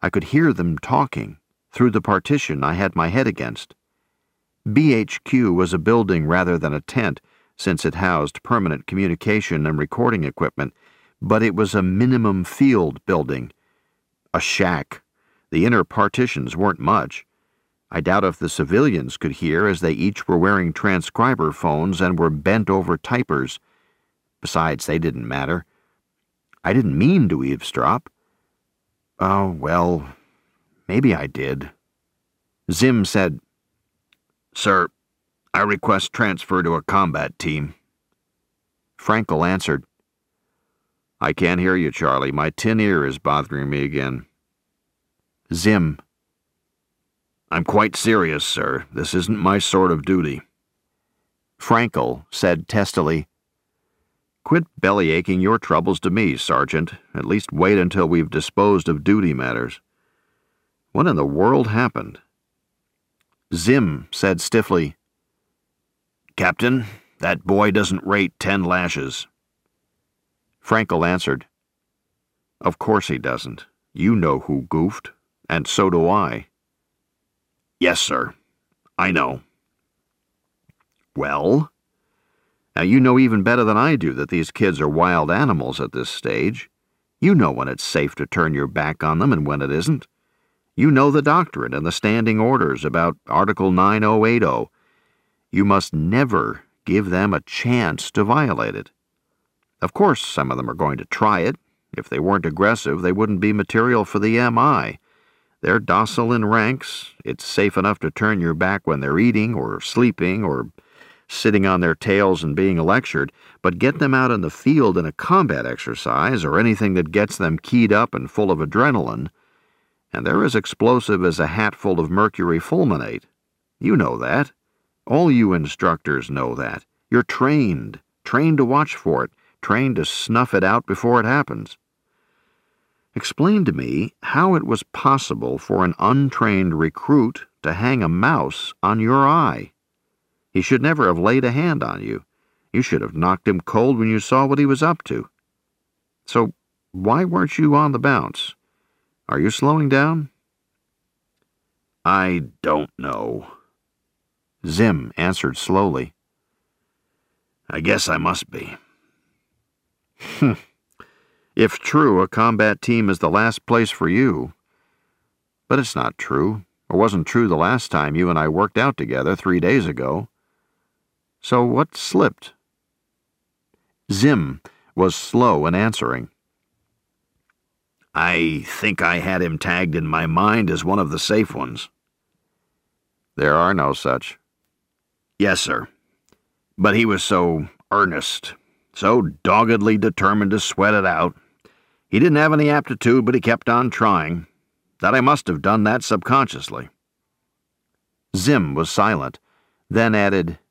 I could hear them talking through the partition I had my head against. BHQ was a building rather than a tent, since it housed permanent communication and recording equipment, but it was a minimum field building. A shack. The inner partitions weren't much. I doubt if the civilians could hear, as they each were wearing transcriber phones and were bent-over typers. Besides, they didn't matter. I didn't mean to eavesdrop. Oh, well, maybe I did. Zim said, "Sir, I request transfer to a combat team." Frankel answered, "I can't hear you, Charlie. My tin ear is bothering me again." Zim, "I'm quite serious, sir. This isn't my sort of duty." Frankel said testily, "Quit bellyaching your troubles to me, Sergeant. At least wait until we've disposed of duty matters." What in the world happened? Zim said stiffly, "Captain, that boy doesn't rate 10 lashes." Frankel answered, "Of course he doesn't. You know who goofed, and so do I." "Yes, sir. I know." "Well? Now you know even better than I do that these kids are wild animals at this stage. You know when it's safe to turn your back on them and when it isn't. You know the doctrine and the standing orders about Article 9080. You must never give them a chance to violate it. Of course, some of them are going to try it. If they weren't aggressive, they wouldn't be material for the MI. They're docile in ranks. It's safe enough to turn your back when they're eating or sleeping or sitting on their tails and being lectured, but get them out in the field in a combat exercise or anything that gets them keyed up and full of adrenaline, and they're as explosive as a hatful of mercury fulminate. You know that. All you instructors know that. You're trained to watch for it, trained to snuff it out before it happens. Explain to me how it was possible for an untrained recruit to hang a mouse on your eye. He should never have laid a hand on you. You should have knocked him cold when you saw what he was up to. So why weren't you on the bounce? Are you slowing down?" "I don't know," Zim answered slowly. "I guess I must be." If true, a combat team is the last place for you. But it's not true, or wasn't true the last time you and I worked out together 3 days ago. So what slipped? Zim was slow in answering. "I think I had him tagged in my mind as one of the safe ones." "There are no such." "Yes, sir. But he was so earnest, so doggedly determined to sweat it out. He didn't have any aptitude, but he kept on trying. That I must have done that subconsciously." Zim was silent, then added,